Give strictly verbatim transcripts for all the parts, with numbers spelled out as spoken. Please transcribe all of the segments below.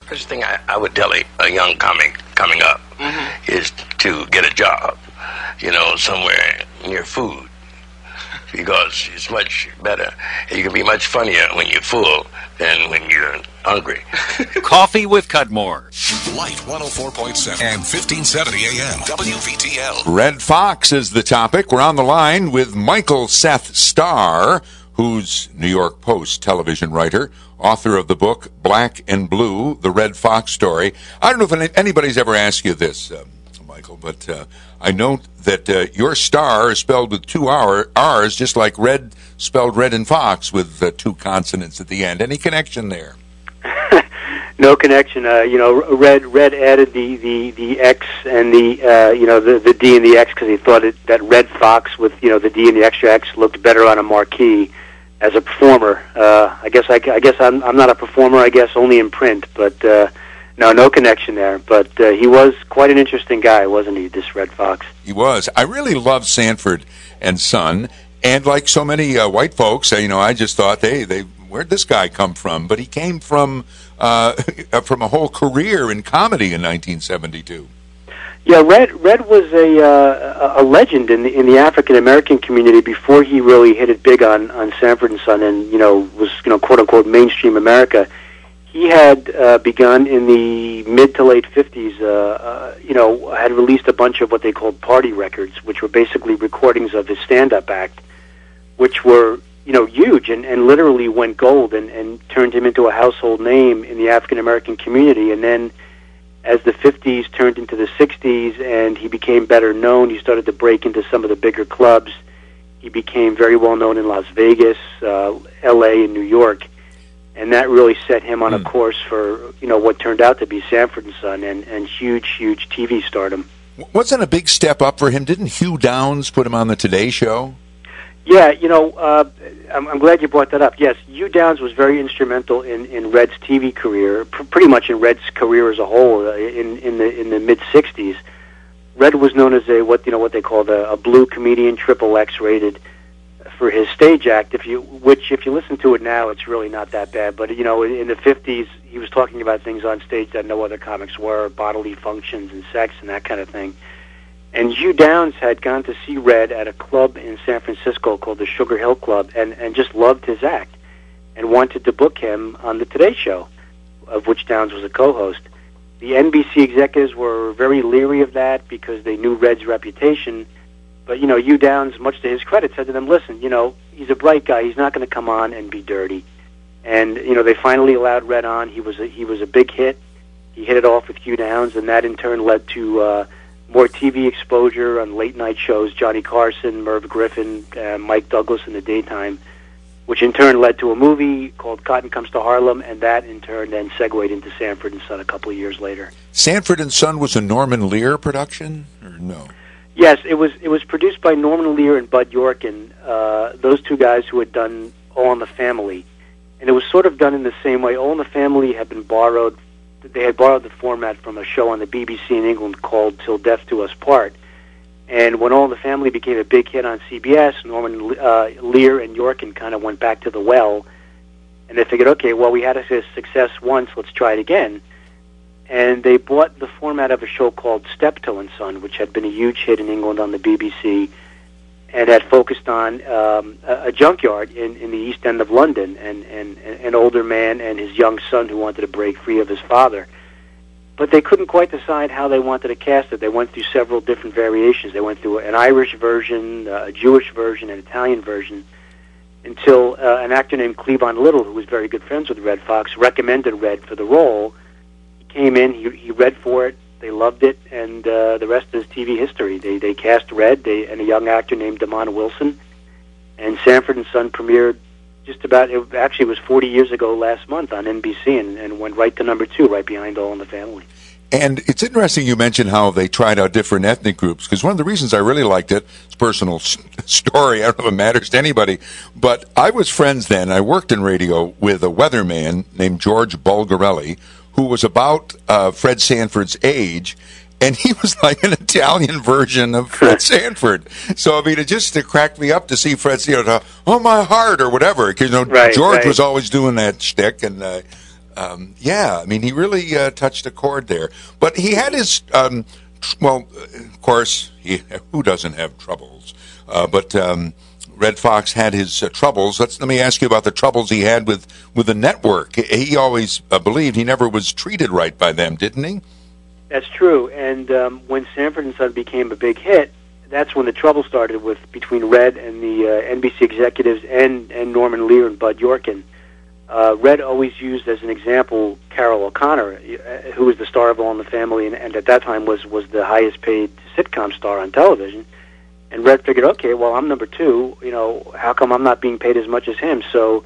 First thing I, I would tell a, a young comic coming up mm-hmm. is to get a job, you know, somewhere near food, because it's much better. You can be much funnier when you're full than when you're hungry. Coffee with Cudmore. Light one oh four point seven and fifteen seventy A M W V T L. Red Fox is the topic. We're on the line with Michael Seth Starr, who's New York Post television writer, author of the book Black and Blue, The Red Fox Story. I don't know if anybody's ever asked you this, uh, Michael, but uh, I note that uh, your star is spelled with two R, R's, just like red spelled red and fox with uh, two consonants at the end. Any connection there? No connection. Uh, you know, Red Red added the, the, the X and the uh, you know the, the D and the X because he thought it, that Red Fox with you know the D and the extra X looked better on a marquee as a performer. Uh, I guess I, I guess I'm I'm not a performer. I guess only in print, but uh, no no connection there. But uh, he was quite an interesting guy, wasn't he? This Red Fox. He was. I really loved Sanford and Son, and like so many uh, white folks, uh, you know, I just thought, hey, they. Where'd this guy come from? But he came from uh, from a whole career in comedy in nineteen seventy-two. Yeah, Red Red was a uh, a legend in the in the African American community before he really hit it big on, on Sanford and Son and you know was you know quote unquote mainstream America. He had uh, begun in the mid to late fifties. Uh, uh, you know, had released a bunch of what they called party records, which were basically recordings of his stand-up act, which were you know, huge and, and literally went gold and, and turned him into a household name in the African-American community. And then as the fifties turned into the sixties and he became better known, he started to break into some of the bigger clubs. He became very well known in Las Vegas, uh, L A, and New York. And that really set him on mm. a course for, you know, what turned out to be Sanford and Son and, and huge, huge T V stardom. Wasn't a big step up for him? Didn't Hugh Downs put him on the Today Show? Yeah, you know, uh, I'm, I'm glad you brought that up. Yes, Hugh Downs was very instrumental in, in Red's T V career, pr- pretty much in Red's career as a whole. Uh, in in the in the mid sixties, Red was known as a what you know what they called a, a blue comedian, triple X rated for his stage act. If you which if you listen to it now, it's really not that bad. But you know, in, in the fifties, he was talking about things on stage that no other comics were, bodily functions and sex and that kind of thing. And Hugh Downs had gone to see Red at a club in San Francisco called the Sugar Hill Club and, and just loved his act and wanted to book him on the Today Show, of which Downs was a co-host. The N B C executives were very leery of that because they knew Red's reputation. But, you know, Hugh Downs, much to his credit, said to them, listen, you know, he's a bright guy. He's not going to come on and be dirty. And, you know, they finally allowed Red on. He was a, he was a big hit. He hit it off with Hugh Downs, and that in turn led to... Uh, more T V exposure on late-night shows, Johnny Carson, Merv Griffin, uh, Mike Douglas in the daytime, which in turn led to a movie called Cotton Comes to Harlem, and that in turn then segued into Sanford and Son a couple of years later. Sanford and Son was a Norman Lear production, or no? Yes, it was It was produced by Norman Lear and Bud Yorkin, uh, those two guys who had done All in the Family. And it was sort of done in the same way. All in the Family had been borrowed They had borrowed the format from a show on the B B C in England called Till Death Do Us Part. And when All in the Family became a big hit on C B S, Norman uh, Lear and Yorkin kind of went back to the well, and they figured, okay, well, we had a success once, let's try it again. And they bought the format of a show called Steptoe and Son, which had been a huge hit in England on the B B C, and had focused on um, a, a junkyard in, in the East End of London, and, and, and an older man and his young son who wanted to break free of his father. But they couldn't quite decide how they wanted to cast it. They went through several different variations. They went through an Irish version, uh, a Jewish version, an Italian version, until uh, an actor named Cleavon Little, who was very good friends with Red Fox, recommended Red for the role. He came in, he, he read for it, they loved it, and uh, the rest is T V history. They they cast Red they, and a young actor named Damon Wilson, and Sanford and Son premiered just about, it actually was forty years ago last month on N B C, and, and went right to number two, right behind All in the Family. And it's interesting you mentioned how they tried out different ethnic groups, because one of the reasons I really liked it, it's a personal story, I don't know if it matters to anybody, but I was friends then, I worked in radio with a weatherman named George Bulgarelli, who was about uh, Fred Sanford's age, and he was like an Italian version of Fred Sanford. So, I mean, it just it cracked me up to see Fred, you know, oh, my heart, or whatever, because, you know, right, George right. was always doing that shtick, and... Uh, um, yeah, I mean, he really uh, touched a chord there. But he had his, um, tr- well, of course, he, who doesn't have troubles? Uh, but um, Red Fox had his uh, troubles. Let's let me ask you about the troubles he had with, with the network. He always uh, believed he never was treated right by them, didn't he? That's true. And um, when Sanford and Son became a big hit, that's when the trouble started with between Red and the uh, N B C executives and, and Norman Lear and Bud Yorkin. Uh, Red always used as an example Carol O'Connor, uh, who was the star of All in the Family, and, and at that time was, was the highest paid sitcom star on television. And Red figured, okay, well, I'm number two. You know, how come I'm not being paid as much as him? So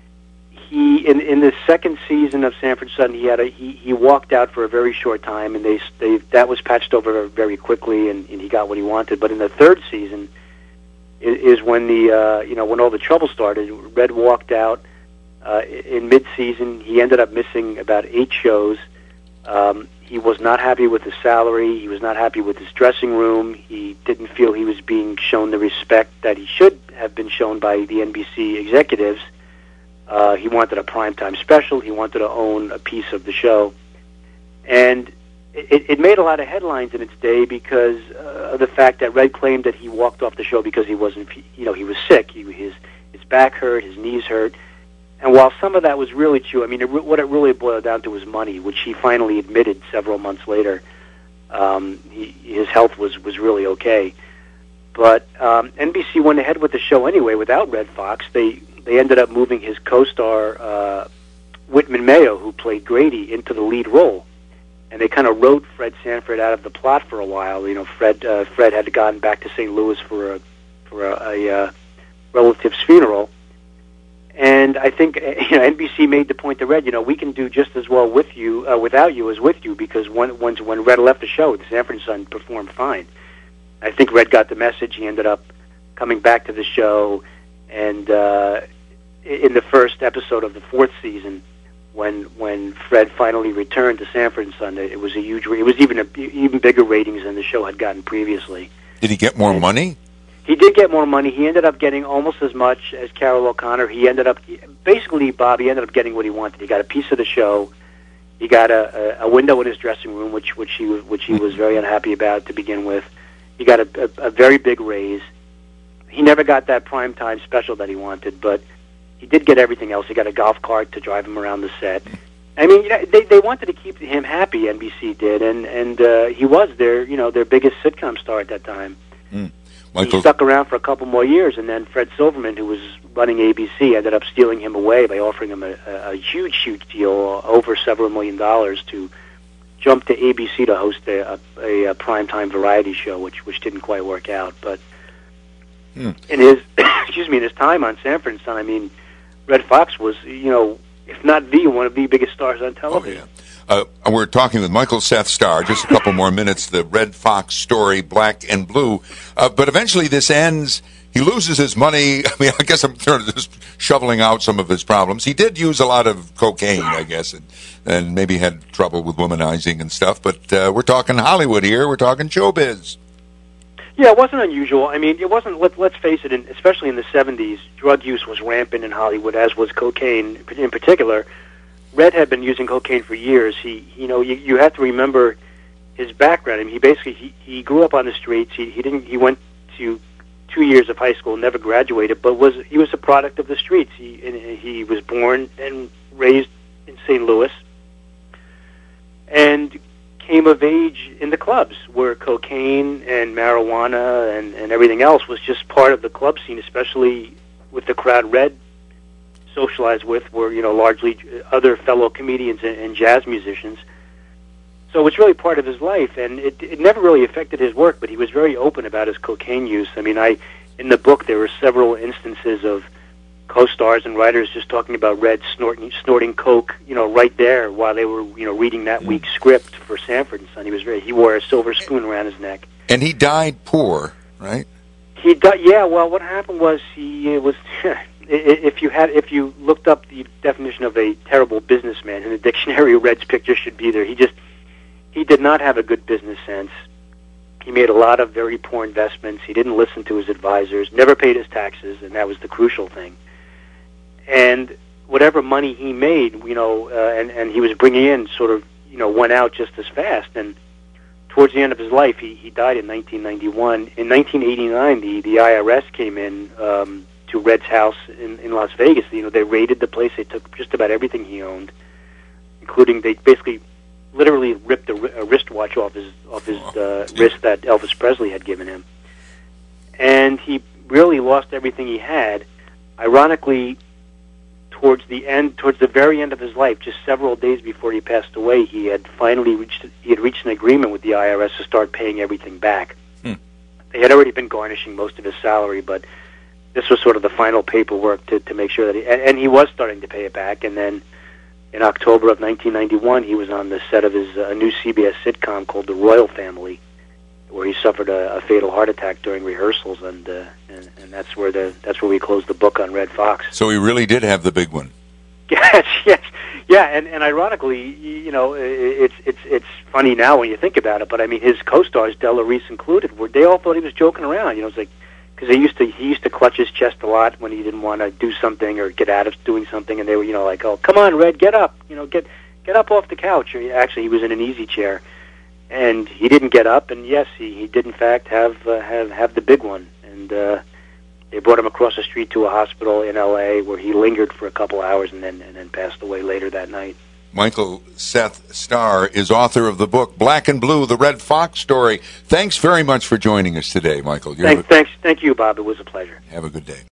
he, in in the second season of Sanford and Son, he had a he, he walked out for a very short time, and they they that was patched over very quickly, and, and he got what he wanted. But in the third season is, is when the uh, you know when all the trouble started. Red walked out uh, in mid-season. He ended up missing about eight shows. Um, He was not happy with his salary. He was not happy with his dressing room. He didn't feel he was being shown the respect that he should have been shown by the N B C executives. Uh, he wanted a primetime special. He wanted to own a piece of the show. And it, it made a lot of headlines in its day because uh, of the fact that Red claimed that he walked off the show because he wasn't, you know, he was sick. He, his, his back hurt, his knees hurt. And while some of that was really true, I mean, it, what it really boiled down to was money, which he finally admitted several months later. Um, he, his health was, was really okay. But um, N B C went ahead with the show anyway without Red Fox. They they ended up moving his co-star, uh, Whitman Mayo, who played Grady, into the lead role. And they kind of wrote Fred Sanford out of the plot for a while. You know, Fred uh, Fred had gotten back to Saint Louis for a, for a, a uh, relative's funeral. And I think you know, N B C made the point to Red, you know, we can do just as well with you, uh, without you as with you, because when, when, when Red left the show, the Sanford and Son performed fine. I think Red got the message. He ended up coming back to the show, and uh, in the first episode of the fourth season, when when Fred finally returned to Sanford and Son, it was a huge. It was even a, even bigger ratings than the show had gotten previously. Did he get more and money? He did get more money. He ended up getting almost as much as Carol O'Connor. He ended up, basically, Bob, he ended up getting what he wanted. He got a piece of the show. He got a, a, a window in his dressing room, which which he which he was very unhappy about to begin with. He got a, a, a very big raise. He never got that primetime special that he wanted, but he did get everything else. He got a golf cart to drive him around the set. I mean, you know, they they wanted to keep him happy. N B C did, and and uh, he was their you know their biggest sitcom star at that time. Mm. He stuck around for a couple more years, and then Fred Silverman, who was running A B C, ended up stealing him away by offering him a, a, a huge, huge deal, over several million dollars, to jump to A B C to host a, a, a primetime variety show, which which didn't quite work out. But hmm. in his excuse me, in his time on Sanford and Son, I mean, Red Fox was, you know, if not the one of the biggest stars on television. Oh, yeah. Uh, we're talking with Michael Seth Starr. Just a couple more minutes. The Red Fox story, Black and Blue. Uh, but eventually this ends. He loses his money. I mean, I guess I'm sort of just shoveling out some of his problems. He did use a lot of cocaine, I guess, and, and maybe had trouble with womanizing and stuff. But uh, we're talking Hollywood here. We're talking showbiz. Yeah, it wasn't unusual. I mean, it wasn't. Let, let's face it. In, especially in the seventies, drug use was rampant in Hollywood, as was cocaine in particular. Red had been using cocaine for years. He, you know, you, you have to remember his background. I mean, he basically he, he grew up on the streets. He, he didn't. He went to two years of high school, never graduated, but was he was a product of the streets. He and he was born and raised in Saint Louis, and came of age in the clubs where cocaine and marijuana and, and everything else was just part of the club scene, especially with the crowd Red socialized with were, you know, largely other fellow comedians and, and jazz musicians. So it's really part of his life, and it, it never really affected his work, but he was very open about his cocaine use. I mean, I in the book there were several instances of co-stars and writers just talking about Red snorting, snorting coke, you know, right there while they were, you know, reading that week's script for Sanford and Son. He was very, he wore a silver spoon around his neck. And he died poor, right? He died, yeah, well, what happened was he was... If you had, if you looked up the definition of a terrible businessman in the dictionary, Red's picture should be there. He just, he did not have a good business sense. He made a lot of very poor investments. He didn't listen to his advisors, never paid his taxes, and that was the crucial thing. And whatever money he made, you know, uh, and and he was bringing in, sort of, you know, went out just as fast. And towards the end of his life, he he died in nineteen ninety-one. In nineteen eighty-nine, the the I R S came in um, to Red's house in in Las Vegas. You know, they raided the place. They took just about everything he owned, including they basically. Literally ripped a, a wristwatch off his off his uh, wrist that Elvis Presley had given him, and he really lost everything he had. Ironically, towards the end, towards the very end of his life, just several days before he passed away, he had finally reached he had reached an agreement with the I R S to start paying everything back. Hmm. They had already been garnishing most of his salary, but this was sort of the final paperwork to to make sure that he and, and he was starting to pay it back, and then. In October of nineteen ninety-one, he was on the set of his uh, new C B S sitcom called The Royal Family, where he suffered a, a fatal heart attack during rehearsals, and, uh, and and that's where the that's where we closed the book on Red Fox. So he really did have the big one. Yes, yes, yeah, and, and ironically, you know, it's it's it's funny now when you think about it, but I mean, his co-stars, Della Reese included, were they all thought he was joking around. You know, it's like. Because he used to he used to clutch his chest a lot when he didn't want to do something or get out of doing something, and they were, you know, like, oh, come on, Red, get up, you know, get get up off the couch. Or actually, he was in an easy chair, and he didn't get up. And yes, he, he did in fact have uh, have have the big one. And uh, they brought him across the street to a hospital in L A where he lingered for a couple hours and then and then passed away later that night. Michael Seth Starr is author of the book Black and Blue, The Red Fox Story. Thanks very much for joining us today, Michael. Thanks, thanks, thank you, Bob. It was a pleasure. Have a good day.